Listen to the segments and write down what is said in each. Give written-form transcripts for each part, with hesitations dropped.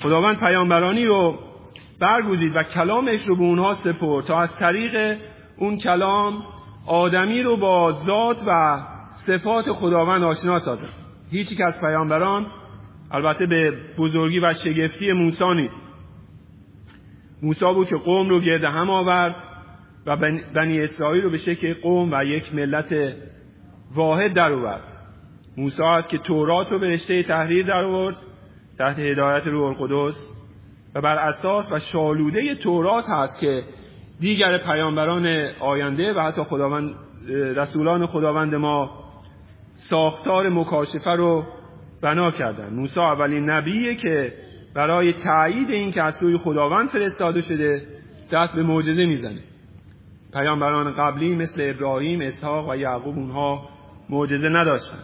خداوند پیامبرانی رو برگزید و کلامش رو به اونها سپرد تا از طریق اون کلام آدمی رو با ذات و صفات خداوند آشنا سازد. هیچ یک از پیامبران البته به بزرگی و شگفتی موسی نیست. موسی بود که قوم رو گرد هم آورد و بنی اسرائیل رو به شکل قوم و یک ملت واحد در آورد. موسی است که تورات رو به رشته تحریر در آورد تحت هدایت روح القدس و بر اساس و شالوده تورات هست که دیگر پیامبران آینده و حتی رسولان خداوند ما ساختار مکاشفه رو بنا کردن. موسی اولین نبیه که برای تایید این که از سوی خداوند فرستاده شده دست به معجزه میزنه. پیامبران قبلی مثل ابراهیم، اسحاق و یعقوب اونها معجزه نداشتن.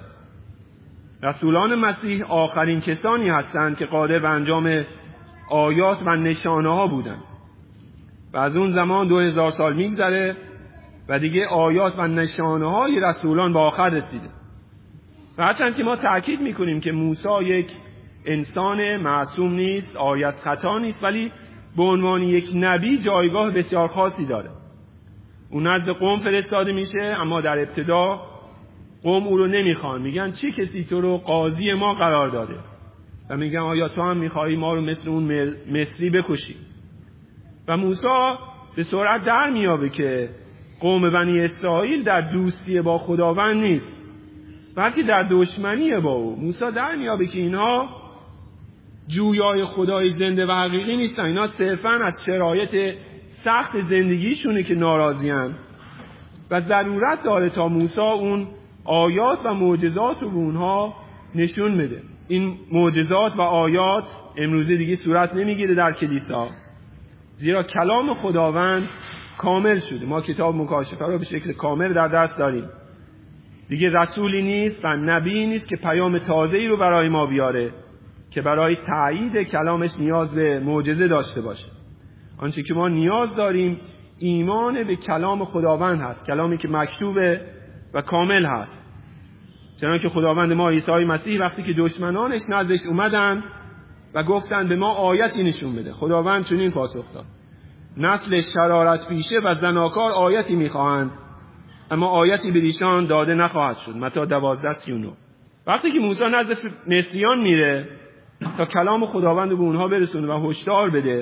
رسولان مسیح آخرین کسانی هستند که قادر به انجام آیات و نشانه ها بودند و از اون زمان 2000 سال میگذره و دیگه آیات و نشانه های رسولان به آخر رسیده. و هرچند که ما تأکید میکنیم که موسی یک انسان معصوم نیست، عاری از خطا نیست، ولی به عنوان یک نبی جایگاه بسیار خاصی داره. اون نزد قوم فرستاده میشه، اما در ابتدا قوم او رو نمیخوان، میگن چه کسی تو رو قاضی ما قرار داده؟ و میگن آیا تو هم میخوایی ما رو مثل اون مصری بکشی؟ و موسی به سرعت در میابه که قوم بنی اسرائیل در دوستی با خداوند نیست، بلکه در دشمنی با او. موسی در میابه که اینها جویای خدای زنده و حقیقی نیستن، اینا صرفاً از شرایط سخت زندگیشونه که ناراضی‌اند و ضرورت داره تا موسی اون آیات و معجزات رو به اونها نشون بده. این معجزات و آیات امروزه دیگه صورت نمیگیره در کلیسا، زیرا کلام خداوند کامل شده. ما کتاب مکاشفه رو به شکل کامل در دست داریم. دیگه رسولی نیست و نبی نیست که پیام تازه‌ای رو برای ما بیاره که برای تایید کلامش نیاز به معجزه داشته باشه. آنچه که ما نیاز داریم ایمان به کلام خداوند هست، کلامی که مکتوبه و کامل هست. چنانکه خداوند ما عیسی مسیح وقتی که دشمنانش نزدش اومدن و گفتن به ما آیتی نشون بده، خداوند چنین پاسخ داد: نسل شرارت پیشه و زناکار آیتی میخواهند، اما آیتی به ایشان داده نخواهد شد. متی 12:39. وقتی که موسی نزد مصریان میره تا کلام خداوند به اونها برسونه و هشدار بده،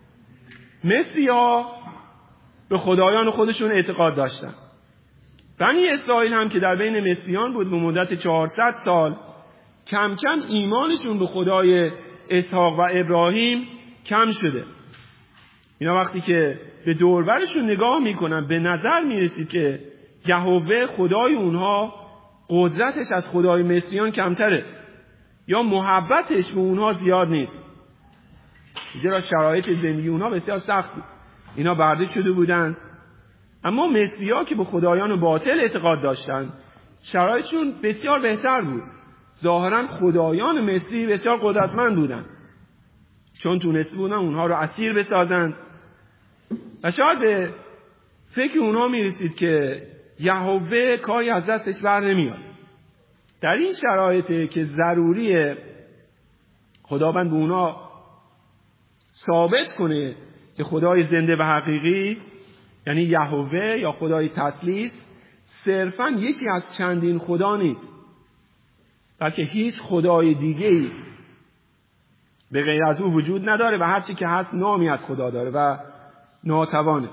مصری‌ها به خدایان خودشون اعتقاد داشتن. بنی اسرائیل هم که در بین مصریان بود به مدت 400 سال کم کم ایمانشون به خدای اسحاق و ابراهیم کم شده. اینا وقتی که به دوربرشون نگاه میکنن به نظر میرسید که یهوه خدای اونها قدرتش از خدای مصریان کمتره یا محبتش به اونها زیاد نیست، زیرا شرایط زندگی اونها بسیار سخت بود. اینا برده شده بودن، اما مصری‌ها که به خدایان باطل اعتقاد داشتن شرایطشون بسیار بهتر بود. ظاهراً خدایان مصری بسیار قدرتمند بودن چون تونسته بودن اونها رو اسیر بسازن و شاید به فکر اونها میرسید که یهوه کاری از دستش بر نمیاد. در این شرایطه که ضروریه خداوند به اونها ثابت کنه که خدای زنده و حقیقی یعنی یهوه یا خدای تثلیث صرفاً یکی از چندین خدا نیست، بلکه هیچ خدای دیگه‌ای به غیر از او وجود نداره و هر چی که هست نامی از خدا داره و ناتوانه.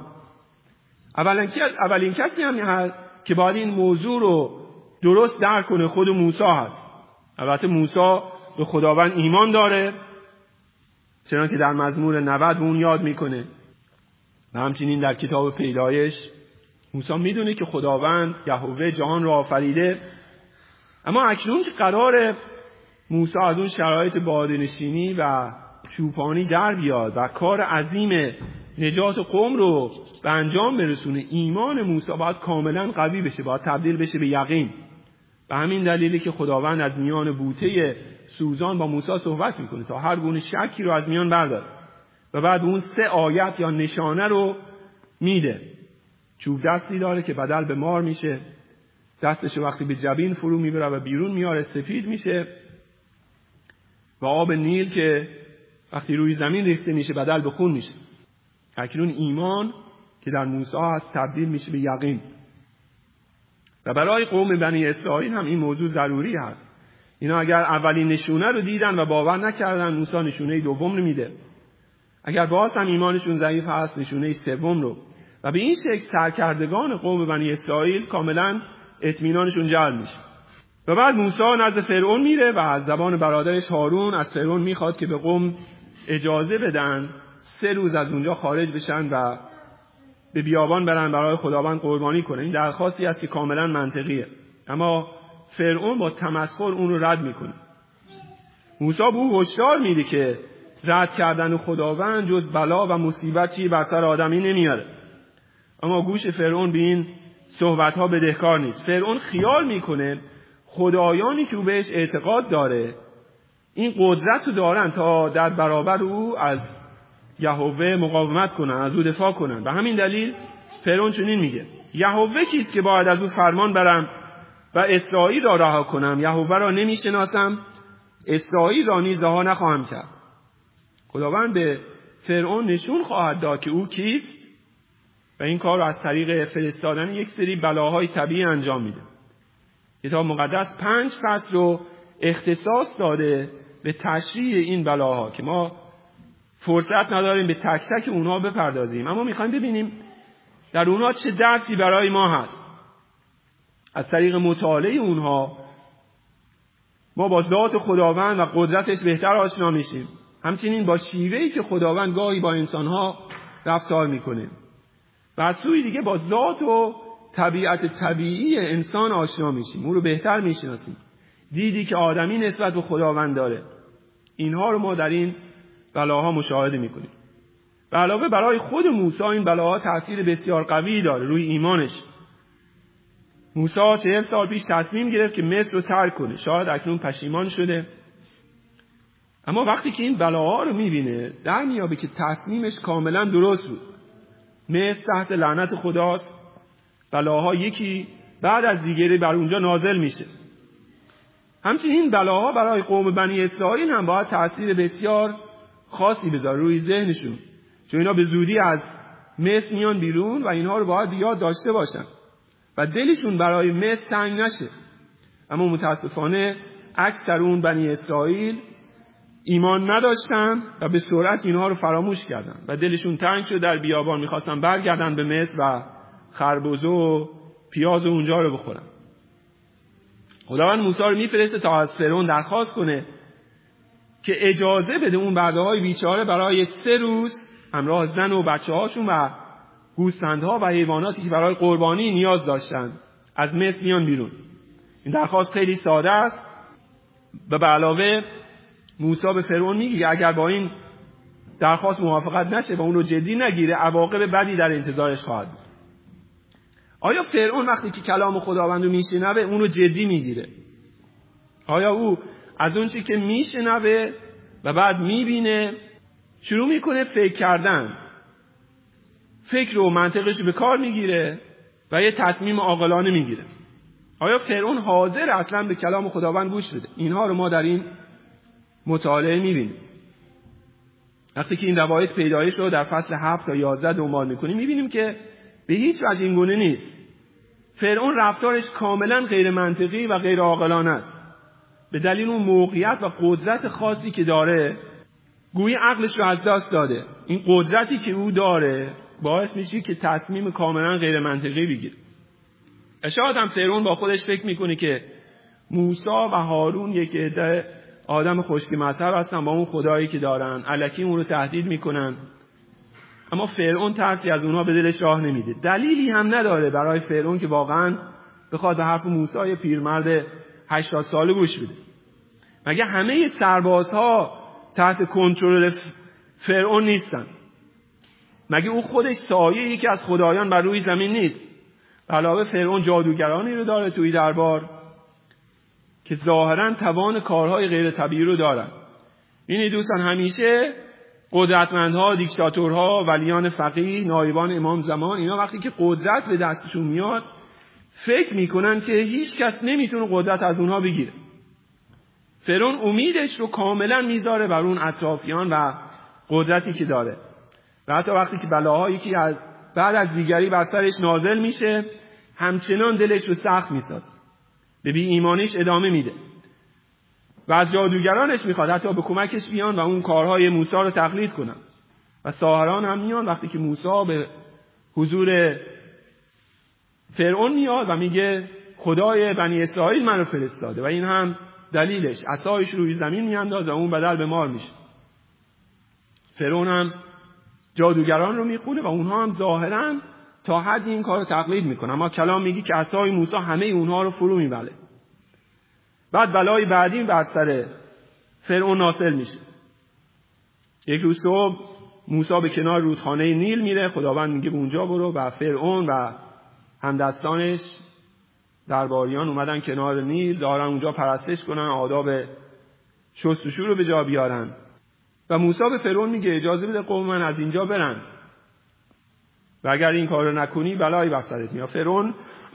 اولین کسی هم هست که باید این موضوع رو درست درک کنه خود موسی هست. البته موسی به خداوند ایمان داره، چنانکه در مزمور 90 اون یاد میکنه و همچنین در کتاب پیدایش موسی میدونه که خداوند یهوه جهان را آفریده. اما اکنون که قرار موسی از اون شرایط بادنشینی و چوپانی در بیاد و کار عظیم نجات قوم رو به انجام برسونه، ایمان موسی باید کاملا قوی بشه، باید تبدیل بشه به یقین. به همین دلیلی که خداوند از میان بوته سوزان با موسی صحبت میکنه تا هر گونه شکی رو از میان برداره و بعد اون 3 آیت یا نشانه رو میده. چوب دستی داره که بدل به مار میشه، دستش وقتی به جبین فرو میبره و بیرون میاره سفید میشه، و آب نیل که وقتی روی زمین ریخته میشه بدل به خون میشه. اکنون ایمان که در موسی هست تبدیل میشه به یقین. و برای قوم بنی اسرائیل هم این موضوع ضروری هست. اینا اگر اولین نشونه رو دیدن و باور نکردن، موسی نشونه دوم رو میده. اگر باز هم ایمانشون ضعیف هست، نشونه سوم رو. و به این شکل سرکردگان قوم بنی اسرائیل کاملا اطمینانشون جلب میشه. و بعد موسی نزد فرعون میره و از زبان برادرش هارون از فرعون میخواد که به قوم اجازه بدن 3 روز از اونجا خارج بشن و به بیابان برن برای خداوند قربانی کنن. این درخواستی است که کاملا منطقیه، اما فرعون با تمسخر اون رو رد میکنه. موسی به او هشدار میده که رد کردن خداوند جز بلا و مصیبت چیزی بر سر آدمی نمیاره. اما گوش فرعون به این صحبت‌ها بدهکار نیست. فرعون خیال میکنه خدایانی که او بهش اعتقاد داره این قدرت رو دارن تا در برابر او از یهوه مقاومت کنن، از او دفاع کنن. به همین دلیل فرعون چنین میگه: یهوه کیست که باید از او فرمان برم و اسرائیل را رها کنم؟ یهوه را نمیشناسم، اسرائیل را نیز رها نخواهم کرد. خداوند به فرعون نشون خواهد داد که او کیست و این کار را از طریق فرستادن یک سری بلاهای طبیعی انجام میده. کتاب مقدس 5 فصل رو اختصاص داده به تشریح این بلاها که ما فرصت نداریم به تک تک اونها بپردازیم، اما میخوایم ببینیم در اونها چه درسی برای ما هست. از طریق مطالعه اونها ما با ذات خداوند و قدرتش بهتر آشنا میشیم، همچنین با شیوهی که خداوند گاهی با انسانها رفتار میکنه و از سوی دیگه با ذات و طبیعت طبیعی انسان آشنا میشیم، اون رو بهتر میشناسیم. دیدی که آدمی نسبت به خداوند داره، اینها رو ما در این بلاها مشاهده میکنیم. و علاوه برای خود موسی این بلاها تأثیر بسیار قوی داره روی ایمانش. موسی 40 سال پیش تصمیم گرفت که مصر رو ترک کنه، شاید اکنون پشیمان شده، اما وقتی که این بلاها رو میبینه در میابه که تصمیمش کاملا درست بود. مصر تحت لعنت خداست، بلاها یکی بعد از دیگری بر اونجا نازل میشه. همچنین بلاها برای قوم بنی اسرائیل هم باید تأثیر بسیار خاصی بذاره روی ذهنشون، چون اینا به زودی از مصر میان بیرون و اینها رو باید یاد داشته باشن و دلشون برای مصر تنگ نشه. اما متاسفانه اکثر اون بنی اسرائیل ایمان نداشتن و به سرعت اینها رو فراموش کردن و دلشون تنگ شد، در بیابان میخواستن برگردن به مصر و خربزه و پیاز اونجا رو بخورن. خداوند موسی رو میفرسته تا از فرعون درخواست کنه که اجازه بده اون برده‌های بیچاره برای 3 روز همراه زن و بچه‌هاشون و گوسفندها و حیواناتی که برای قربانی نیاز داشتن از مصر بیان بیرون. این درخواست خیلی ساده است و به علاوه موسی به فرعون میگه اگر با این درخواست موافقت نشه و اون رو جدی نگیره عواقب بدی در انتظارش خواهد بود. آیا فرعون وقتی که کلام خداوند رو میشنوه اون رو جدی میگیره؟ آیا او از اون چیزی که میشنوه و بعد میبینه شروع میکنه فکر کردن، فکر و منطقش رو به کار میگیره و یه تصمیم عاقلانه میگیره؟ آیا فرعون حاضر اصلا به کلام خداوند گوش بده؟ اینها رو ما در این مطالعه میبینیم. وقتی که این روایت پیدایش رو در فصل 7 تا 11 دنبال میکنیم میبینیم که به هیچ وجه این گونه نیست. فرعون رفتارش کاملا غیر منطقی و غیر عاقلانه است. به دلیل اون موقعیت و قدرت خاصی که داره گویی عقلش رو از دست داده. این قدرتی که او داره باعث میشه که تصمیم کاملا غیر منطقی بگیره. شاید هم فرعون با خودش فکر میکنه که موسی و هارون یک عده آدم خشک مذهب هستن با اون خدایی که دارن، الکی اون رو تهدید میکنن. اما فرعون ترسی از اونها به دلش راه نمیده. دلیلی هم نداره برای فرعون که واقعا بخواد به حرف موسی پیرمرد 80 ساله گوش بده. مگه همه سربازها تحت کنترل فرعون نیستن؟ مگه او خودش سایه یکی از خدایان بر روی زمین نیست؟ به علاوه فرعون جادوگرانی رو داره توی دربار که ظاهراً توان کارهای غیر طبیعی رو دارن. این دوستان همیشه قدرتمندها، دیکتاتورها، ولیان فقیه، نایبان امام زمان، اینا وقتی که قدرت به دستشون میاد فکر میکنن که هیچ کس نمیتونه قدرت از اونها بگیره. فرعون امیدش رو کاملا میذاره بر اون اطرافیان و قدرتی که داره و حتی وقتی که بلاهایی که بعد از دیگری بر سرش نازل میشه همچنان دلش رو سخت میسازه، به بی ایمانیش ادامه میده و از جادوگرانش میخواد حتی به کمکش بیان و اون کارهای موسی رو تقلید کنن و ساحران هم میان وقتی که موسی به حضور فرعون میاد و میگه خدای بنی اسرائیل منو فرستاده و این هم دلیلش، عصایش روی زمین میاندازه و اون بدل به مار میشه. فرعون هم جادوگران رو میخونه و اونها هم ظاهرا تا حدی این کار رو تقلید میکنن، اما کلام میگه که عصای موسی همه اونها رو فرو میبره. بعد بلای بعدی بر سر فرعون نازل میشه. یک روز صبح موسی به کنار رودخانه نیل میره، خداوند میگه به اونجا برو و فرعون و همدستانش درباریان اومدن کنار نیل، دارن اونجا پرستش کنن، آداب شستشو رو به جا بیارن و موسی به فرعون میگه اجازه بده قوم من از اینجا برن و اگر این کار رو نکنی بلایی بر سرت میاد. فرعون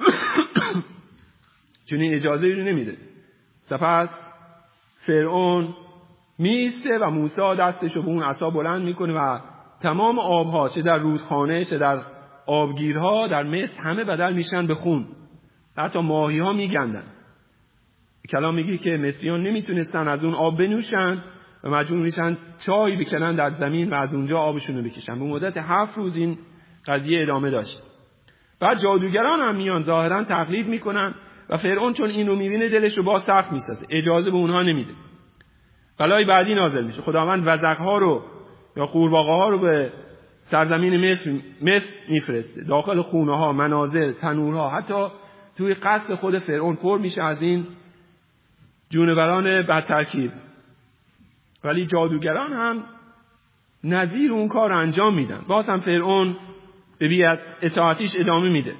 چون این اجازه رو نمیده. سپس فرعون میسته و موسی دستش رو به اون عصا بلند میکنه و تمام آبها چه در رودخانه چه در آبگیرها در مصر همه بدل میشن به خون، حتی ماهی ها میگندن. کلام میگه که مصریان نمیتونستن از اون آب بنوشن و مجبور میشن چای بکنن در زمین و از اونجا آبشون رو بکشن. به مدت 7 روز این قضیه ادامه داشت. بعد جادوگران هم میان ظاهرا تقلید میکنن و فرعون چون این رو میبینه دلش رو باز سخت میسازه، اجازه به اونها نمیده. بلای بعدی نازل میشه. خداوند وزغ‌ها رو یا قورباغه‌ها رو به سرزمین مصر میفرسته. داخل خونه‌ها، منازل، تنورها، حتی توی قصر خود فرعون پر میشه از این جونوران بدترکیب. ولی جادوگران هم نظیر اون کار انجام میدن. باز هم فرعون به بی‌اطاعتیش ادامه میده.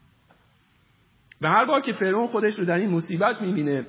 و هر بار که فرعون خودش رو در این مصیبت میبینه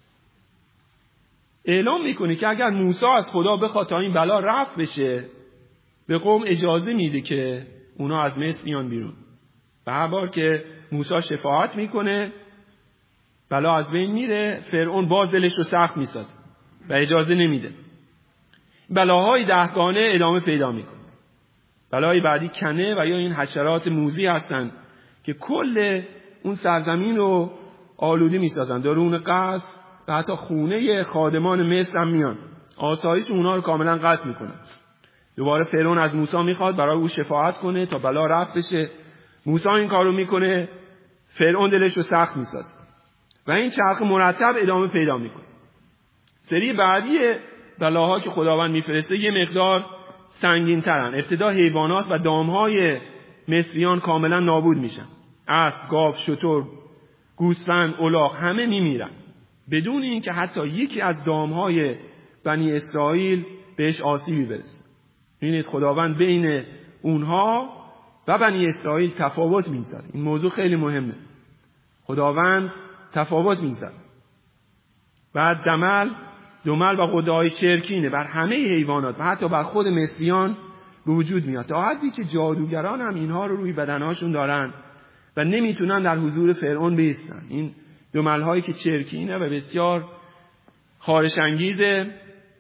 اعلام میکنه که اگر موسی از خدا بخواد تا این بلا رفع بشه به قوم اجازه میده که اونا از مصر بیان بیرون. و هر بار که موسی شفاعت میکنه بلا از بین میره، فرعون باز دلش رو سخت میسازه و اجازه نمیده. بلاهای 10 گانه ادامه پیدا میکنه. بلای بعدی کنه و یا این حشرات موذی هستن که کل اون سرزمین رو آلوده میسازن. درون قصر و حتی خونه خادمان مصر هم میان، آسایش اونها رو کاملا قطع میکنن. دوباره فرعون از موسی میخواد برای او شفاعت کنه تا بلا رفع بشه. موسی این کارو میکنه، فرعون دلش رو سخت میسازه و این چرخ مرتب ادامه پیدا میکنه. سری بعدی بلاها که خداوند میفرسته یه مقدار سنگین ترن. ابتدا حیوانات و دامهای مصریان کاملا نابود میشن. اسب، گاو، شتر، گوسفند، الاغ همه میمیرن بدون اینکه حتی یکی از دامهای بنی اسرائیل بهش آسیبی برسه. ببینید خداوند بین اونها و بنی اسرائیل تفاوت میذاره. این موضوع خیلی مهمه. خداوند تفاوت میذاره. بعد دمل و غده‌های چرکینه بر همه حیوانات و حتی بر خود مصریان به وجود میاد، تا حدی که جادوگران هم اینها رو روی بدنهاشون دارن و نمیتونن در حضور فرعون بایستن. این دمل‌هایی که چرکینه و بسیار خارش انگیزه،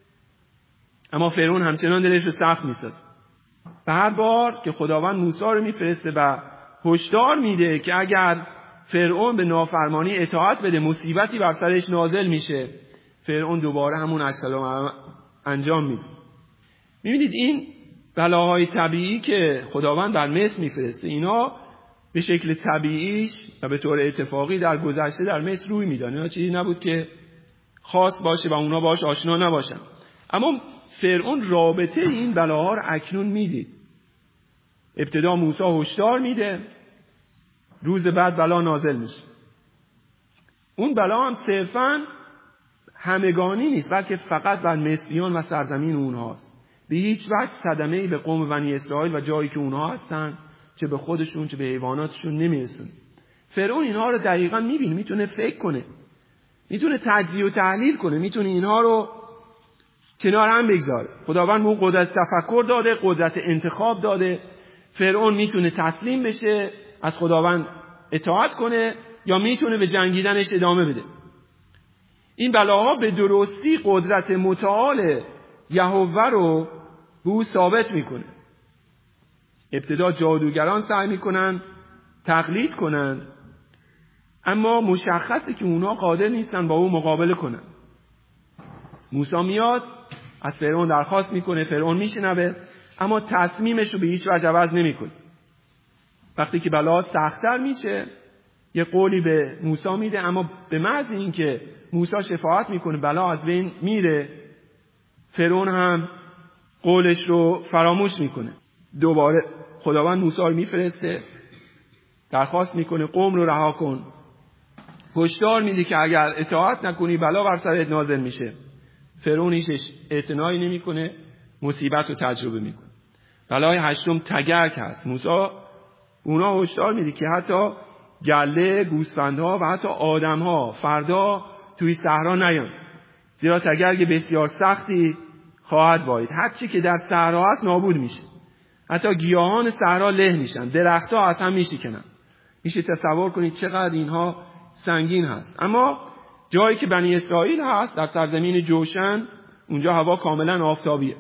اما فرعون همچنان دلش رو سخت میسازه. و هر بار که خداوند موسی رو میفرسته و هشدار میده که اگر فرعون به نافرمانی اطاعت بده مصیبتی بر سرش نازل میشه، فرعون دوباره همون عکس العمل انجام میده. میبینید این بلاهای طبیعی که خداوند در مصر میفرسته، اینا به شکل طبیعیش و به طور اتفاقی در گذشته در مصر روی میدن. اینا چیزی نبود که خاص باشه و اونا باهاش آشنا نباشن. اما فرعون رابطه این بلاها رو اکنون میدید. ابتدا موسی هشدار میده، روز بعد بلا نازل میشه. اون بلا هم صرفاً همگانی نیست، بلکه فقط بر مصریان و سرزمین اونهاست. به هیچ وجه صدمه‌ای به قوم بنی اسرائیل و جایی که اونها هستن چه به خودشون چه به حیواناتشون نمیرسونه. فرعون اینها رو دقیقاً میبینه، میتونه فکر کنه، میتونه تجزیه و تحلیل کنه، میتونه اینها رو کنار هم بگذاره. خداوند اون قدرت تفکر داده، قدرت انتخاب داده. فرعون میتونه تسلیم بشه، از خداوند اطاعت کنه، یا میتونه به جنگیدنش ادامه بده. این بلاها به درستی قدرت متعال یهوه رو به او ثابت میکنه. ابتدا جادوگران سعی میکنن تقلید کنن، اما مشخصه که اونا قادر نیستن با او مقابله کنن. موسی میاد از فرعون درخواست میکنه، فرعون میشنوه، اما تصمیمش رو به هیچ وجه عوض نمیکنه. وقتی که بلا سخت‌تر میشه یه قولی به موسی میده، اما به محض اینکه موسی شفاعت میکنه بلا از بین میره، فرعون هم قولش رو فراموش میکنه. دوباره خداوند موسی رو میفرسته، درخواست میکنه قوم رو رها کن، هشدار میده که اگر اطاعت نکنی بلا بر سرت نازل میشه. فرعون هیچ اعتنایی نمیکنه، مصیبت رو تجربه میکنه. بلای هشتم تگرگ هست. موسی اونا هشدار میده که حتی گله، گوسفندها و حتی آدمها فردا توی صحرا نیان، زیرا تگرگ بسیار سختی خواهد باید. هر چی که در صحرا هست نابود میشه، حتی گیاهان صحرا له میشن، درختها از هم میشکنن. میشه تصور کنید چقدر اینها سنگین هست. اما جایی که بنی اسرائیل هست، در سرزمین جوشن، اونجا هوا کاملا آفتابیه.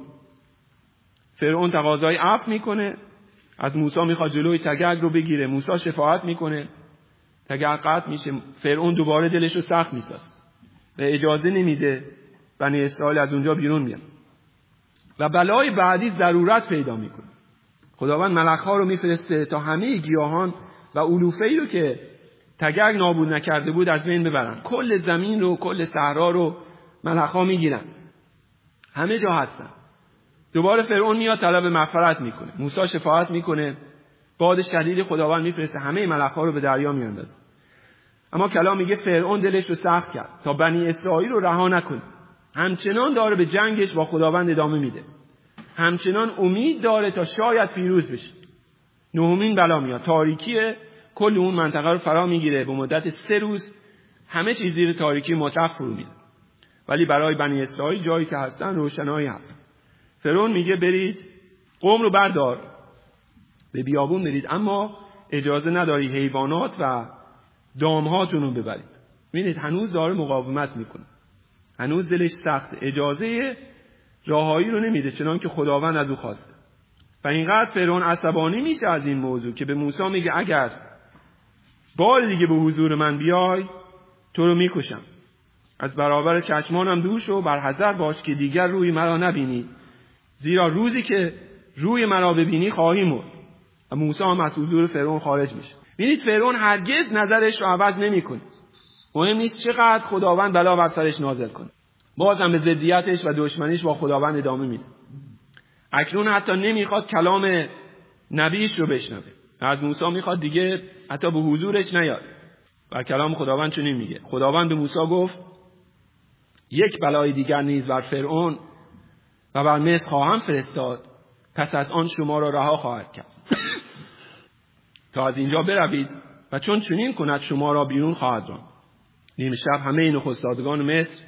فرعون تقاضای عفو میکنه، از موسی میخواد جلوی تگرگ رو بگیره. موسی شفاعت میکنه، تگرگ قطع میشه. فرعون دوباره دلش رو سخت میسازه و اجازه نمیده بنی اسرائیل از اونجا بیرون بیان. و بلای بعدی ضرورت پیدا میکنه. خداوند ملک‌ها رو میفرسته تا همه گیاهان و علوفه‌ای رو که تگرگ نابود نکرده بود از بین ببرن. کل زمین رو، کل صحرا رو ملک‌ها میگیرن، همه جا هستن. دوباره فرعون میاد طلب مغفرت میکنه، موسی شفاعت میکنه، باد شدید خداوند میفرسته، همه ملک‌ها رو به دریا میاندازه. اما کلام میگه فرعون دلش رو سخت کرد تا بنی اسرائیل رو رها نکنه. همچنان داره به جنگش با خداوند ادامه میده، همچنان امید داره تا شاید پیروز بشه. نهمین بلا میاد، تاریکی کل اون منطقه رو فرا میگیره. به مدت 3 روز همه چیز زیر تاریکی مطلق فرو میره، ولی برای بنی اسرائیل جایی که هستن روشنایی هست. فرعون میگه برید قوم رو بردار، به بیابون برید، اما اجازه نداری حیوانات و دامهاتون رو ببرید. ببینید هنوز داره مقاومت میکنه، هنوز دلش سخته، اجازه راهایی رو نمیده چنان که خداوند از او خواسته. و اینقدر فرعون عصبانی میشه از این موضوع که به موسی میگه اگر بار دیگه به حضور من بیای تو رو میکشم. از برابر چشمانم دور شو، بر حذر باش که دیگر روی مرا نبینی، زیرا روزی که روی مرا ببینی خواهی مرد. و موسی هم از حضور فرعون خارج میشه. ببینید فرعون هرگز نظرش رو عوض نمیکنه. مهم نیست چقدر خداوند بلا بر سرش نازل کنه، بازم به ضدیتش و دشمنیش با خداوند ادامه میده. اکنون حتی نمیخواد کلام نبیش رو بشنوه. از موسی میخواد دیگه حتی به حضورش نیاد. و کلام خداوند چنین میگه. خداوند به موسی گفت یک بلای دیگر نیز بر فرعون و بر مصر خواهم فرستاد، پس از آن شما را رها خواهد کرد تا از اینجا بروید و چون چنین کند شما را بیرون خواهد راند. نیم شب همه نخستادگان مصر،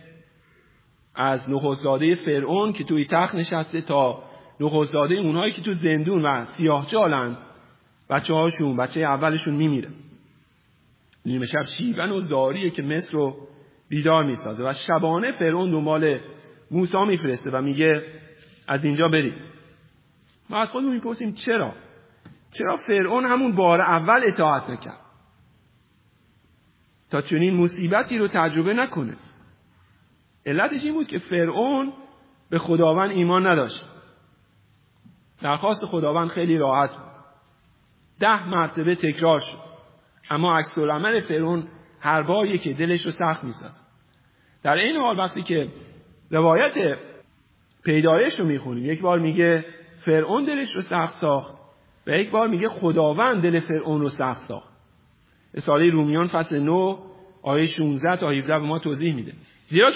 از نخستزاده فرعون که توی تخت نشسته تا نخستزاده اونهایی که تو زندون و سیاهچالن، بچه‌هاشون، بچه اولشون میمیره. نیمه شب شیون و زاریه که مصر رو بیدار میسازه و شبانه فرعون دنبال موسی میفرسته و میگه از اینجا برید. ما از خودمون میپرسیم چرا فرعون همون بار اول اطاعت نکرد تا چنین مصیبتی رو تجربه نکنه؟ علتش این بود که فرعون به خداوند ایمان نداشت. درخواست خداوند خیلی راحت بود، 10 مرتبه تکرار شد، اما عکس العمل فرعون هر بار یکی دلش رو سخت می‌ساز. در این حال وقتی که روایت پیدایش رو میخونیم، یک بار میگه فرعون دلش رو سخت ساخت و یک بار میگه خداوند دل فرعون رو سخت ساخت. رساله رومیان فصل 9 آیه 16 تا 17 به ما توضیح میده. زیرا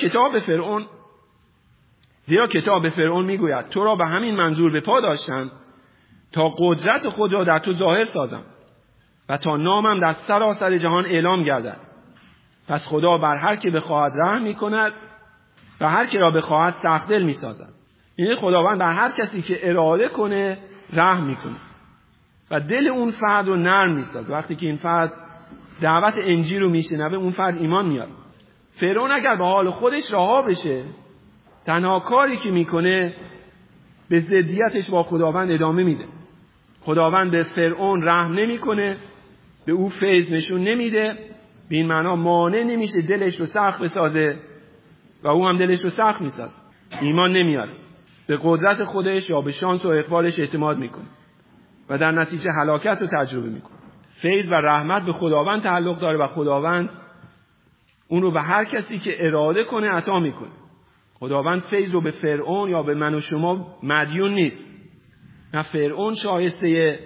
کتاب به فرعون میگوید تو را به همین منظور به پا داشتم تا قدرت خود را در تو ظاهر سازم و تا نامم در سراسر جهان اعلام گردد. پس خدا بر هر که بخواهد رحم میکند و هر که را بخواهد سخت دل میسازد. یعنی خداوند بر هر کسی که اراده کنه رحم میکنه و دل اون فرد رو نرم میسازه. وقتی که این فرد دعوت انجیل رو میشنوه اون فرد ایمان میاره. فرعون اگر به حال خودش رها بشه، تنها کاری که میکنه به ضدیتش با خداوند ادامه میده. خداوند به فرعون رحم نمیکنه، به او فیض نشون نمیده، به این معنا مانع نمیشه دلش رو سخت بسازه و او هم دلش رو سخت میسازه. ایمان نمیاره، به قدرت خودش یا به شانس و اقبالش اعتماد میکنه و در نتیجه هلاکت رو تجربه میکنه. فیض و رحمت به خداوند تعلق داره و خداوند اون رو به هر کسی که اراده کنه عطا میکنه. خداوند فیض رو به فرعون یا به من و شما مدیون نیست. نه فرعون شایسته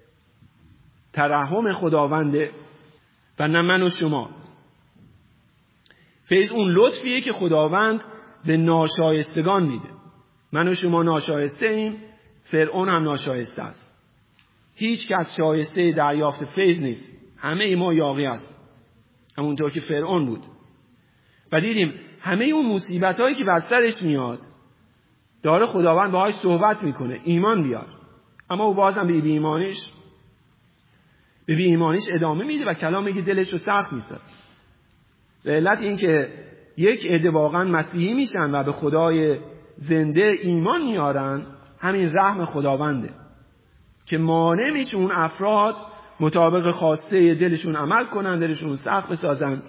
ترحم خداونده و نه من و شما. فیض اون لطفیه که خداوند به ناشایستگان میده. من و شما ناشایسته ایم، فرعون هم ناشایسته است. هیچ کس شایسته دریافت فیض نیست. همه ما یاغی هستیم، همونطور که فرعون بود. و دیدیم همه اون مصیبت هایی که بر سرش میاد داره خداوند باهاش صحبت میکنه ایمان بیار، اما او بازم به ایمانیش ادامه میده و کلام میگه دلش رو سخت میسازه. به علت این که یک عده واقعا مسیحی میشن و به خدای زنده ایمان میارن، همین رحم خداونده که مانع میشه اون افراد مطابق خواسته دلشون عمل کنن، دلشون سخت بسازن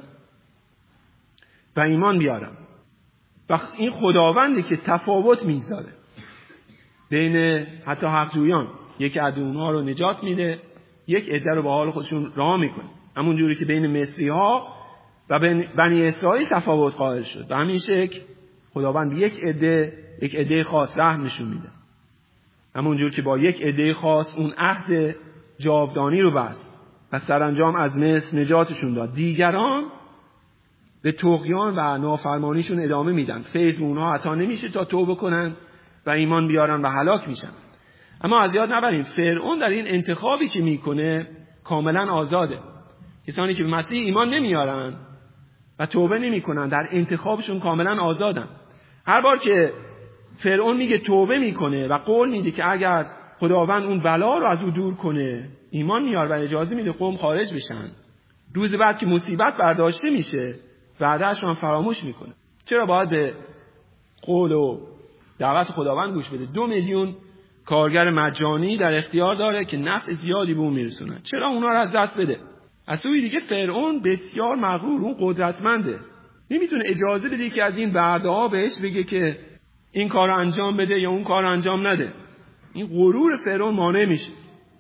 و ایمان بیارن. و این خداونده که تفاوت میذاره بین حتی حقجویان، یک عده اونها رو نجات میده، یک عده رو به حال خودشون رها میکنه. همون جوری که بین مصری ها و بنی اسرائیل تفاوت قائل شد، و همین شکل خداوند یک عده خاص رحم نشون میده. همون جور که با یک عده خاص اون عهد جاودانی رو بست و سرانجام از مصر نجاتشون داد. دیگران به طغیان و نافرمانیشون ادامه میدن. فیض اونها عطا نمیشه تا توبه کنن و ایمان بیارن و هلاک میشن. اما از یاد نبریم فرعون در این انتخابی که میکنه کاملا آزاده. کسانی که به مسیح ایمان نمیارن و توبه نمیکنن در انتخابشون کاملا آزادن. هر بار که فرعون میگه توبه میکنه و قول میده که اگر خداوند اون بلا رو از او دور کنه ایمان میاره و اجازه میده قوم خارج بشن، روز بعد که مصیبت برداشته میشه وعده‌اش رو فراموش میکنه. چرا باید به قول و دعوت خداوند گوش بده؟ 2 میلیون کارگر مجانی در اختیار داره که نفع زیادی به اون میرسونن. چرا اونا رو از دست بده؟ از سوی دیگه فرعون بسیار مغرور، اون قدرتمنده، نمیتونه اجازه بده که از این وعده‌ها بهش بگه که این کار انجام بده یا اون کار انجام نده. این غرور فرعون مانع میشه.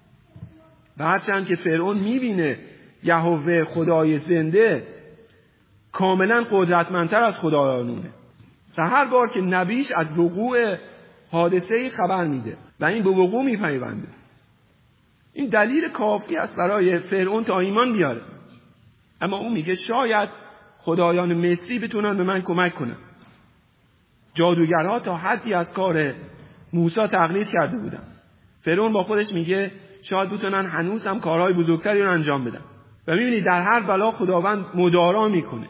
و هرچند که فرعون میبینه یهوه خدای زنده کاملا قدرتمندتر از خدایانونه و هر بار که نبیش از وقوع حادثه‌ای خبر میده و این به وقوع میپیونده، این دلیل کافی است برای فرعون تا ایمان بیاره. اما اون میگه شاید خدایان مصری بتونن به من کمک کنن. جادوگرها تا حدی از کار موسی تقلید کرده بودن. فرعون با خودش میگه شاید بتونن هنوز هم کارهای بزرگتری رو انجام بدن. و میبینید در هر بلا خداوند مدارا میکنه.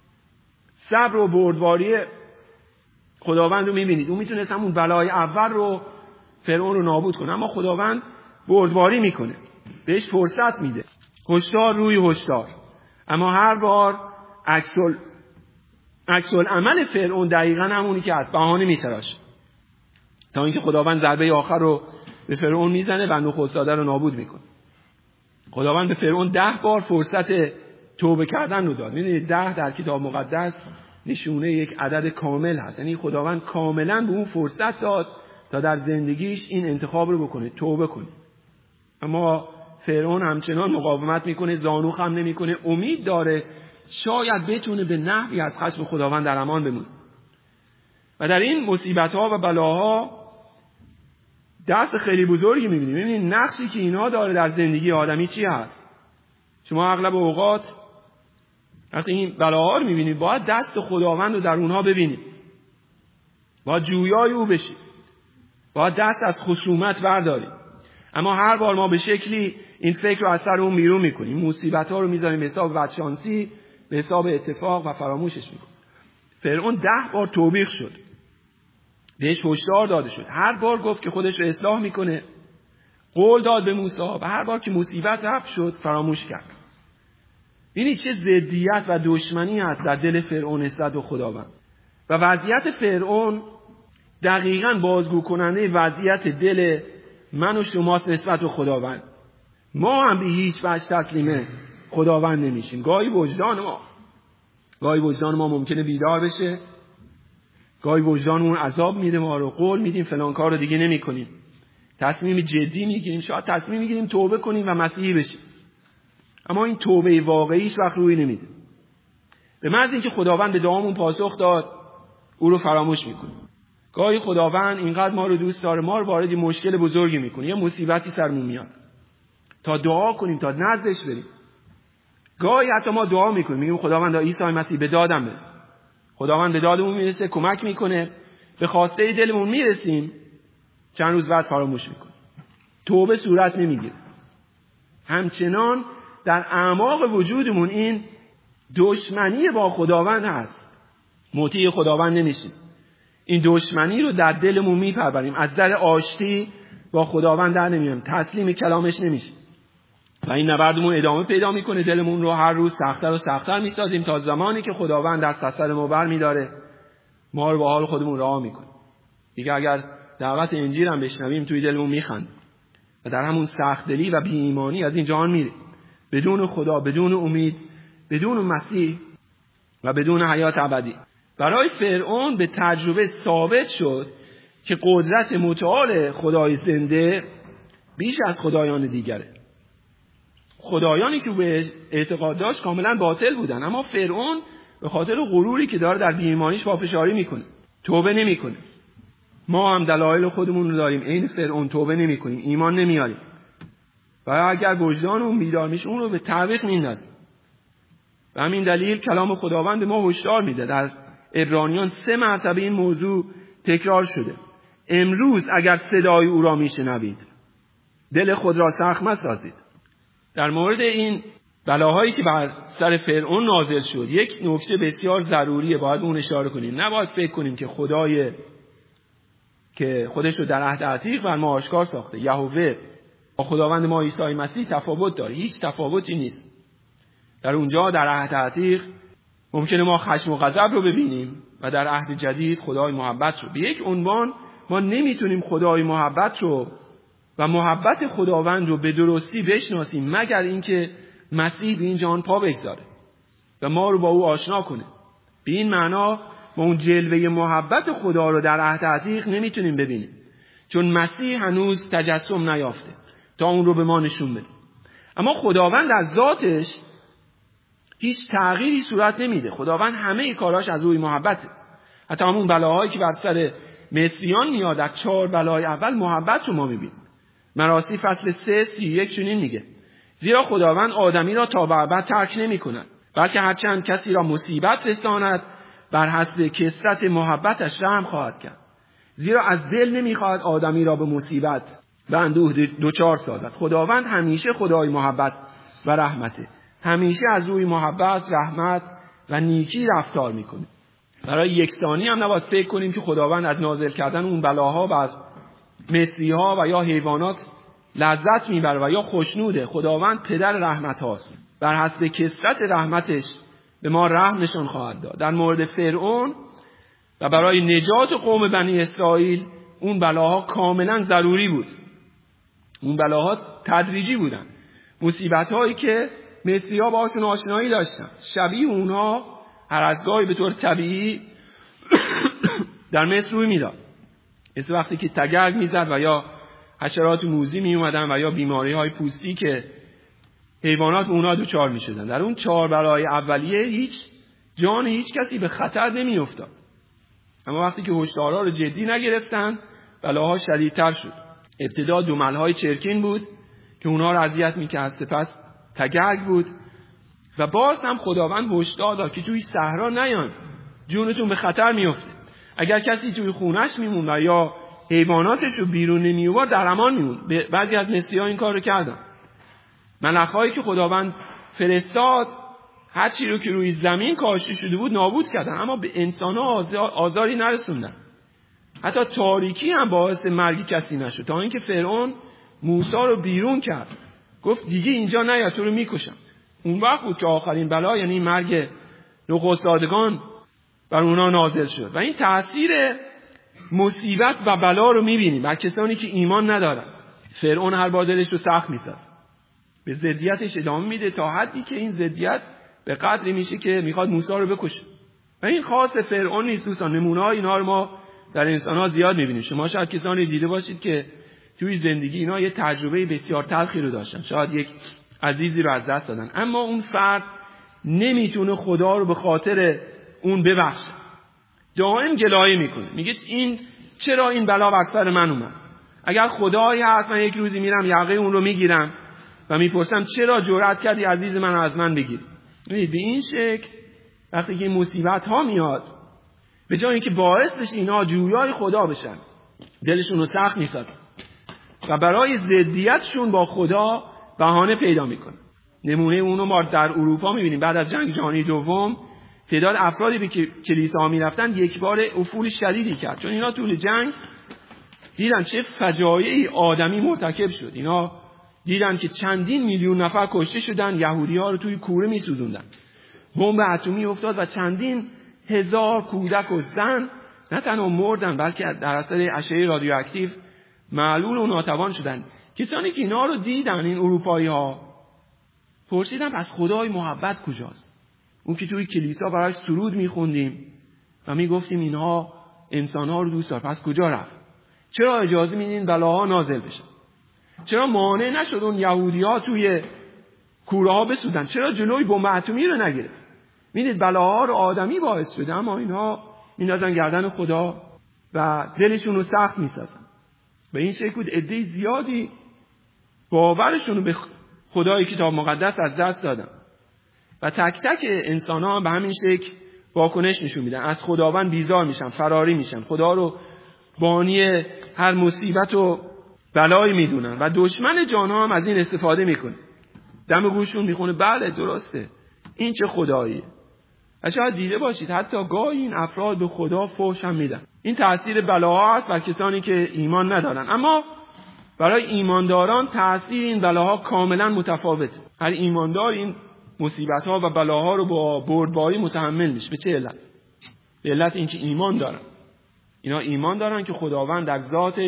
صبر و بردباری خداوند رو میبینید. اون میتونه همون بلای اول رو فرعون رو نابود کنه، اما خداوند بردباری میکنه، بهش فرصت میده، هشدار روی هشدار. اما هر بار عکس العمل فرعون دقیقاً همونی که از بهانه میتراشه تا اینکه خداوند ضربه آخر رو به فرعون میزنه و نخست‌زاده رو نابود میکنه. خداوند به فرعون 10 بار فرصت توبه کردن رو داد. می‌دونید 10 در کتاب مقدس نشونه یک عدد کامل هست. یعنی خداوند کاملا به اون فرصت داد تا در زندگیش این انتخاب رو بکنه، توبه کنه. اما فرعون همچنان مقاومت میکنه، زانو خم نمیکنه، امید داره شاید بتونه به نحوی از خشم خداوند در امان بمونه. و در این مصیبت‌ها و بلاها دست خیلی بزرگی می‌بینیم. ببینید نقشی که اینا داره در زندگی آدمی چی هست. شما اغلب اوقات وقتی این بلاها رو می‌بینید باید دست خداوند رو در اونها ببینید، باید جویای او بشید، باید دست از خصومت بردارید. اما هر بار ما به شکلی این فکر رو از سر اون بیرون می‌کنیم، مصیبت‌ها رو می‌ذاریم به حساب بدشانسی، به حساب اتفاق و فراموشش می‌کنیم. فرعون 10 بار توبیخ شد، بهش هشدار داده شد، هر بار گفت که خودش رو اصلاح میکنه، قول داد به موسی و هر بار که مصیبت رفت شد فراموش کرد. این چه ضدیت و دشمنی هست در دل فرعون نسبت به خداوند. و وضعیت فرعون دقیقاً بازگو کننده وضعیت دل من و شماست نسبت به خداوند. ما هم به هیچ وجه تسلیم خداوند نمیشیم. گاهی وجدان ما ممکنه بیدار بشه، گاهی وجدانمون عذاب میده، ما رو قول میدیم فلان کار رو دیگه نمی‌کنیم، تصمیم جدی میگیریم، شاید تصمیم میگیریم توبه کنیم و مسیحی بشیم، اما این توبه واقعیش وقت روی نمیده. به محض اینکه خداوند به دعامون پاسخ داد او رو فراموش میکنیم. گاهی خداوند اینقدر ما رو دوست داره، ما رو وارد مشکل بزرگی میکنه، یه مصیبتی سرمون میاد تا دعا کنیم، تا نزدش بریم. گاهی حتی ما دعا میکنیم، میگیم خداوند عیسی مسیح به دادم برس. خداوند به دادمون میرسه، کمک میکنه، به خواسته دلمون میرسیم، چند روز بعد فراموش میکنیم. توبه صورت نمیگیره. همچنان در اعماق وجودمون این دشمنی با خداوند هست، مطیع خداوند نمیشیم. این دشمنی رو در دلمون میپروریم، از در آشتی با خداوند در نمیایم، تسلیم کلامش نمیشیم و این نبردمون ادامه پیدا میکنه. دلمون رو هر روز سخت‌تر و سخت‌تر میسازیم تا زمانی که خداوند دست از سر ما بر میداره، ما رو با حال خودمون رها میکنه. دیگه اگر دعوت انجیل هم بشنویم توی دلمون میخند و در همون سخت دلی و بی ایمانی از این جهان میره، بدون خدا، بدون امید، بدون مسیح و بدون حیات ابدی. برای فرعون به تجربه ثابت شد که قدرت متعال خدای زنده بیش از خدایان دیگره. خدایانی که به اعتقاد داشت کاملا باطل بودن، اما فرعون به خاطر غروری که داره در بی‌ایمانیش پافشاری میکنه، توبه نمیکنه. ما هم دلایل خودمون رو داریم، این فرعون توبه نمیکنیم، ایمان نمیاریم و اگر وجدانمون بیدار میشه اون رو به تعویق میندازیم. و همین دلیل کلام خداوند به ما هشدار میده. در عبرانیان 3 مرتبه این موضوع تکرار شده. امروز اگر صدای او را میشنوید دل خود را سخت مسازید. در مورد این بلاهایی که بر سر فرعون نازل شد یک نکته بسیار ضروریه، باید اون اشاره کنیم. نباید فکر کنیم که خدای که خودش رو در عهد عتیق بر ما آشکار ساخته، یهوه، با خداوند ما عیسی مسیح تفاوت داره. هیچ تفاوتی نیست. در اونجا در عهد عتیق ممکنه ما خشم و غضب رو ببینیم و در عهد جدید خدای محبت رو. به یک عنوان ما نمیتونیم خدای محبت رو و محبت خداوند رو به درستی بشناسیم مگر اینکه مسیح به این جهان پا بگذاره و ما رو با او آشنا کنه. به این معنا ما اون جلوه محبت خدا رو در عهد عتیق نمیتونیم ببینیم، چون مسیح هنوز تجسم نیافته تا اون رو به ما نشون بده. اما خداوند از ذاتش هیچ تغییری صورت نمیده. خداوند همه کاراش از روی محبته. حتی همون بلاهایی که بر سر مصریان میاد در 4 بلای اول محبت رو ما میبینیم. مراثی فصل 3:31 چنین میگه: زیرا خداوند آدمی را تا به ابد ترک نمی‌کند، بلکه هرچند کسی را مصیبت رساند بر حسب کثرت محبتش رحم خواهد کرد. زیرا از دل نمی‌خواهد آدمی را به مصیبت و اندوه دچار سازد. خداوند همیشه خدای محبت و رحمته، همیشه از روی محبت، رحمت و نیکی رفتار می‌کنه. برای یک ثانیه هم نباید فکر کنیم که خداوند از نازل کردن اون بلاها بر مصری‌ها و یا حیوانات لذت میبره و یا خوشنوده. خداوند پدر رحمت هاست، بر حسب کثرت رحمتش به ما رحم نشان خواهد داد. در مورد فرعون و برای نجات قوم بنی اسرائیل اون بلاها کاملا ضروری بود. اون بلاها تدریجی بودن، مصیبت هایی که مصری‌ها باهاشون آشنایی داشتن، شبیه اونها هر از گاهی به طور طبیعی در مصر روی میداد. مثل وقتی که تگرگ میزد و یا حشرات موذی می اومدن و یا بیماری های پوستی که حیوانات اونها دچار می شدن. در اون 4 بلای اولیه هیچ جان هیچ کسی به خطر نمی افتاد. اما وقتی که هشدارها رو جدی نگرفتن بلاها شدیدتر شد. ابتدا دملهای چرکین بود که اونها رو اذیت میکرد، سپس تگرگ بود و باز هم خداوند هشدار داد که توی صحرا نیان، جونتون به خطر میفته. اگر کسی توی خونش میمون و یا حیواناتش رو بیرون نمیوارد در امان میمون. بعضی از مصری‌ها این کار رو کردن. ملخ‌هایی که خداوند فرستاد هر چی رو که روی زمین کاشته شده بود نابود کردن، اما به انسان‌ها آزاری نرسوندن. حتی تاریکی هم باعث مرگ کسی نشد، تا اینکه فرعون موسی رو بیرون کرد، گفت دیگه اینجا نیا، تو رو میکشم. اون وقت بود که آخرین بلا یعنی مرگ نخستادگان بر اونا نازل شد. و این تأثیر مصیبت و بلا رو می‌بینیم بر کسانی که ایمان ندارن. فرعون هر بار دلش رو سخت می‌سازه، به ضدیتش ادامه میده تا حدی که این ضدیت به قدری میشه که میخواد موسی رو بکشه. و این خاص فرعون نیست دوستان، نمونه‌های اینا رو ما در انسان‌ها زیاد می‌بینیم. شما شاید کسانی دیده باشید که توی زندگی اینا یه تجربه بسیار تلخی رو داشتن، شاید یک عزیزی رو از دست دادن، اما اون فرد نمیتونه خدا رو به خاطر اون ببخشه، دائم گلایه میکنه، میگه چرا این بلا بر سر من اومد؟ اگر خدایی هست من یک روزی میرم یقه اون رو میگیرم و میپرسم چرا جرأت کردی عزیز من رو از من بگیری؟ به این شکل وقتی که مصیبت ها میاد، به جای اینکه باعث بشه اینا جویای خدا بشن، دلشون رو سخت میسازن و برای ضدیتشون با خدا بهانه پیدا میکنن. نمونه اونو ما در اروپا میبینیم. بعد از جنگ جهانی دوم تعداد افرادی به کلیسا میرفتن یک بار افول شدیدی کرد، چون اینا طول جنگ دیدن چه فجایعی آدمی مرتکب شد. اینا دیدن که چندین میلیون نفر کشته شدن، یهودی‌ها رو توی کوره میسوزوندن، بمب اتمی افتاد و چندین هزار کودک و زن نه تنها مردن بلکه در اثر اشعه رادیواکتیو معلول و ناتوان شدن. کسانی که اینا رو دیدن، این اروپایی‌ها، پرسیدن پس خدای محبت کجاست؟ اون که توی کلیسا براش سرود میخوندیم و میگفتیم اینها انسان‌ها رو دوست داره، پس کجا رفت؟ چرا اجازه میدین بلاها نازل بشه؟ چرا مانع نشد اون یهودی‌ها توی کوره ها بسوزن؟ چرا جلوی بمب اتمی رو نگرفت؟ می‌دید بلاها رو آدمی باعث شده، اما اینها میندازن گردن خدا و دلشون رو سخت میسازن. به این شکل بود عده زیادی باورشون رو به خدای کتاب مقدس از دست دادن و تک تک انسان‌ها به همین شکل واکنش نشون میدن، از خداوند بیزار میشن، فراری میشن، خدا رو بانی هر مصیبت و بلایی میدونن و دشمن جانها هم از این استفاده میکنه. دم گوششون میخونه بله درسته، این چه خداییه. و شاید دیده باشید حتی گاهی این افراد به خدا فحش هم میدن. این تأثیر بلاها است بر کسانی که ایمان ندارن، اما برای ایمانداران تأثیر این بلاها کاملا متفاوته. هر ایماندار این مصیبت‌ها و بلاها رو با بردباری متحمل میشه. به چه علت؟ به علت اینکه ایمان دارن. اینا ایمان دارن که خداوند در ذاتش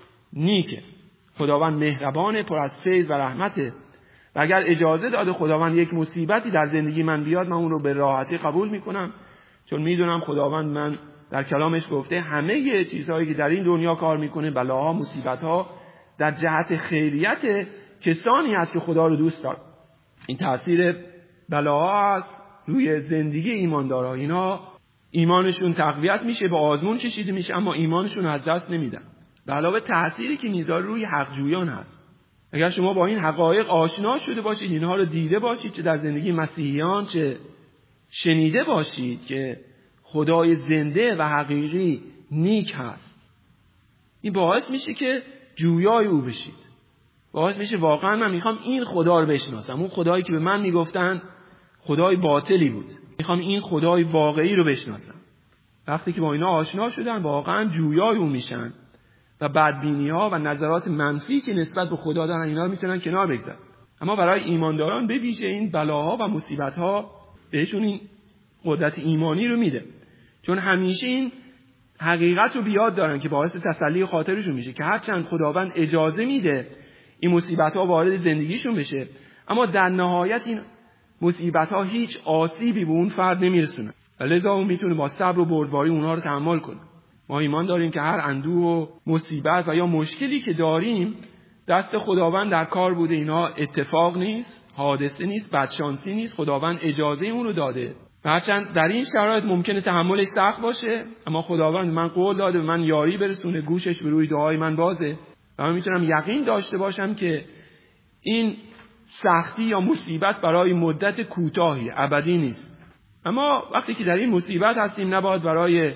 نیکه، خداوند مهربانه، پر از فیض و رحمته و اگر اجازه داده خداوند یک مصیبتی در زندگی من بیاد، من اون رو به راحتی قبول میکنم، چون میدونم خداوند من در کلامش گفته همه چیزهایی که در این دنیا کار میکنه، بلاها، مصیبتها، در جهت خیریت کسانی هست که خدا رو دوست دارن. این تأثیر بلاها است روی زندگی ایماندارا. اینا ایمانشون تقویت میشه، به آزمون کشیده میشه، اما ایمانشون از دست نمیدن. به علاوه تأثیری که میذاره روی حقجویان هست. اگر شما با این حقایق آشنا شده باشید، اینها رو دیده باشید، چه در زندگی مسیحیان چه شنیده باشید که خدای زنده و حقیقی نیک هست، این باعث میشه که جویای او بشید. باعث میشه واقعا من میخوام این خدا رو بشناسم. اون خدایی که به من میگفتن خدای باطلی بود، میخوام این خدای واقعی رو بشناسم. وقتی که با اینا آشنا شدن واقعا جویای او میشن و بدبینی‌ها و نظرات منفی که نسبت به خدا دارن اینا رو میتونن کنار بگذارن. اما برای ایمانداران به ویژه این بلاها و مصیبت‌ها بهشون این قدرت ایمانی رو میده، چون همیشه این حقیقت رو بیاد دارن که باعث تسلی خاطرشون میشه که هرچند خداوند اجازه میده این مصیبت‌ها وارد زندگیشون بشه، اما در نهایت این مصیبت‌ها هیچ آسیبی به اون فرد نمیرسونه و لذا اون میتونه با صبر و بردباری اونها رو تحمل کنه. ما ایمان داریم که هر اندوه و مصیبت و یا مشکلی که داریم دست خداوند در کار بوده. اینا اتفاق نیست، حادثه نیست، بدشانسی نیست، خداوند اجازه اون رو داده. هرچند در این شرایط ممکنه تحملش سخت باشه، اما خداوند من قول داده به من یاری برسونه، گوشش به روی دعای من بازه و من میتونم یقین داشته باشم که این سختی یا مصیبت برای مدت کوتاهی، ابدی نیست. اما وقتی که در این مصیبت هستیم نباید برای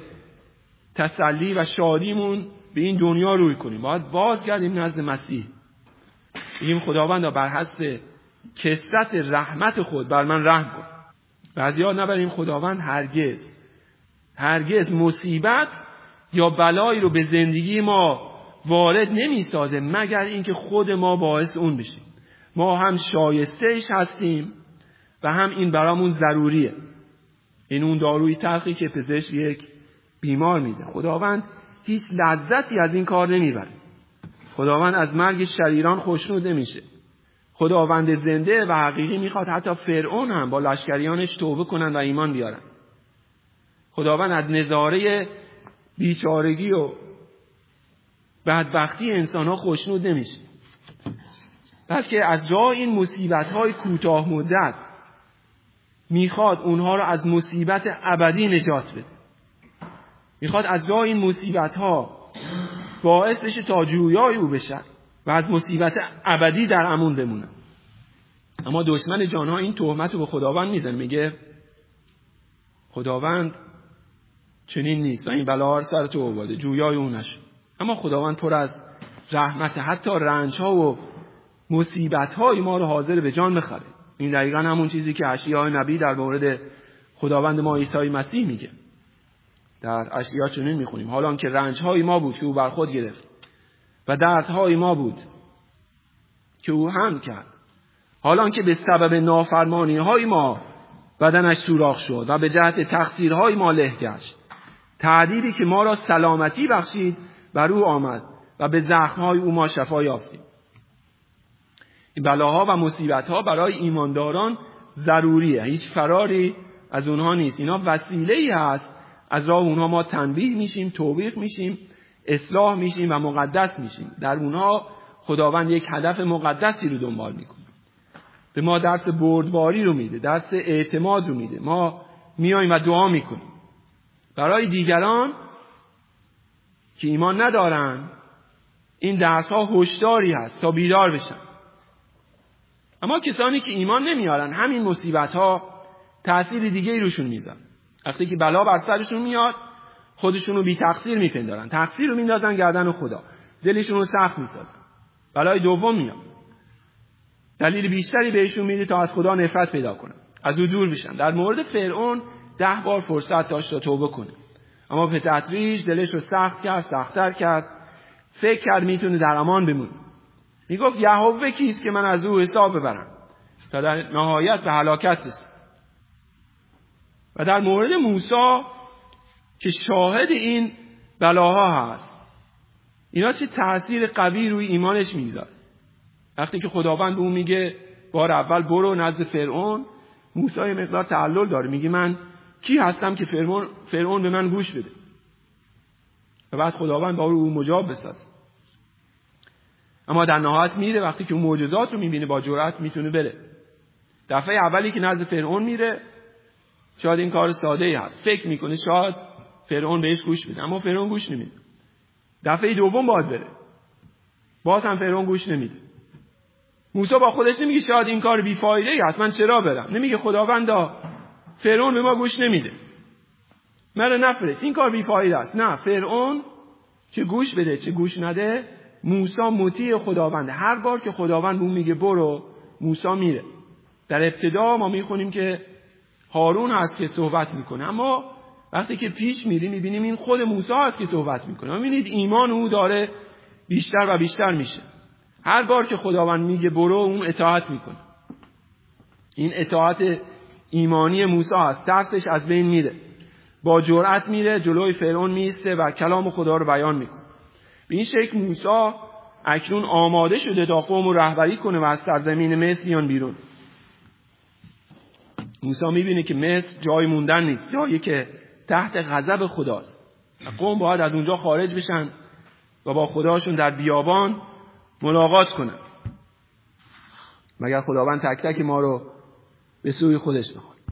تسلی و شادیمون به این دنیا روی کنیم، باید بازگردیم نزد مسیح، بگیم خداوندا بر حسب کثرت رحمت خود بر من رحم کن. بعضیا نبریم خداوند هرگز مصیبت یا بلایی رو به زندگی ما وارد نمیسازه مگر اینکه خود ما باعث اون بشیم. ما هم شایسته‌اش هستیم و هم این برامون ضروریه. این اون داروی تلخی که پزشک یک بیمار میده. خداوند هیچ لذتی از این کار نمیبره. خداوند از مرگ شریران خوشنود نمیشه. خداوند زنده و حقیقی میخواد حتی فرعون هم با لشکریانش توبه کنن و ایمان بیارن. خداوند از نظاره بیچارگی و بدبختی انسان‌ها خوشنود نمیشه، بلکه از راه این مصیبت‌های کوتاه مدت میخواد اونها رو از مصیبت ابدی نجات بده. میخواد از راه این مصیبت‌ها باعث بشه تا جویای او بشن و از مصیبت ابدی در امان بمونن. اما دشمن جانها این تهمت رو به خداوند میزنه، میگه خداوند چنین نیست و این بلا سر تو آورده، جویای اون نشو. اما خداوند پر از رحمت، حتی رنج‌ها و مصیبت‌های ما رو حاضر به جان بخره. این دقیقاً همون چیزی که اشعیا نبی در مورد خداوند ما عیسی مسیح میگه. در اشعیا چنین میخونیم: حالان که رنج‌های ما بود که او بر خود گرفت و دردهای ما بود که او حمل کرد، حالان که به سبب نافرمانی‌های ما بدنش سوراخ شد و به جهت تقصیرهای ما له گشت. تعذیبی که ما را سلامتی بخشید بر او آمد و به زخم‌های او ما شفا یافتیم. این بلاها و مصیبت‌ها برای ایمانداران ضروریه، هیچ فراری از اونها نیست. اینا وسیله‌ای هست از راه اونها ما تنبیه میشیم، توبیخ میشیم، اصلاح میشیم و مقدس میشیم. در اونها خداوند یک هدف مقدسی رو دنبال میکنه. به ما درس بردباری رو میده، درس اعتماد رو میده. ما میایم و دعا میکنیم. برای دیگران که ایمان ندارن این درس ها هشداری هست تا بیدار بشن. اما کسانی که ایمان نمیارن همین مصیبت ها تأثیر دیگه‌ای روشون میذاره. وقتی که بلا بر سرشون میاد خودشون رو بی تقصیر میپندارن، تقصیر رو میندازن گردن خدا، دلشون رو سخت میسازن. بلای دوم میاد، دلیل بیشتری بهشون میده تا از خدا نفرت پیدا کنن، از او دور بشن. در مورد فرعون 10 بار فرصت داشت تا توبه کنه، اما به تدریج دلش رو سخت کرد، سخت‌تر کرد. فکر کرد میتونه در امان بمونه. میگفت یهوه کیست که من از او حساب ببرم، تا در نهایت به هلاکت رسید. و در مورد موسی که شاهد این بلاها هست، اینا چه تأثیر قوی روی ایمانش میذاره. وقتی که خداوند به اون میگه بار اول برو نزد فرعون، موسی یه مقدار تعلل داره، میگه من کی هستم که فرعون به من گوش بده. و بعد خداوند با او مجاب بسازه. اما در نهایت میره، وقتی که اون معجزات رو میبینه با جرأت میتونه بره. دفعه اولی که نزد فرعون میره شاید این کار ساده ای هست، فکر میکنه شاید فرعون بهش گوش بده، اما فرعون گوش نمیده. دفعه دوم باید بره، باز هم فرعون گوش نمیده. موسی با خودش نمیگه شاید این کار بیفایده ای هست، من چرا برم. نمیگه خداوندا فرعون به ما گوش نمیده، مرا نفرست، این کار بیفایده است. نه، فرعون چه گوش بده چه گوش نده، موسی مطیع خداونده. هر بار که خداوند اون میگه برو، موسی میره. در ابتدا ما میخونیم که هارون هست که صحبت میکنه، اما وقتی که پیش میریم میبینیم این خود موسی هست که صحبت میکنه. میبینید ایمان او داره بیشتر و بیشتر میشه. هر بار که خداوند میگه برو، اون اطاعت میکنه. این اطاعت ایمانی موسی هست. ترسش از بین میره، با جرأت میره جلوی فرعون میسته و کلام خدا رو بیان میکنه. به این شکل موسی اکنون آماده شده تا قوم رو رهبری کنه و از سرزمین مصر بیان بیرون. موسی میبینه که مصر جای موندن نیست، جایی که تحت غضب خداست. قوم باید از اونجا خارج بشن و با خداشون در بیابان ملاقات کنن، مگر خداوند تک تک ما رو به سوی خودش بخواد.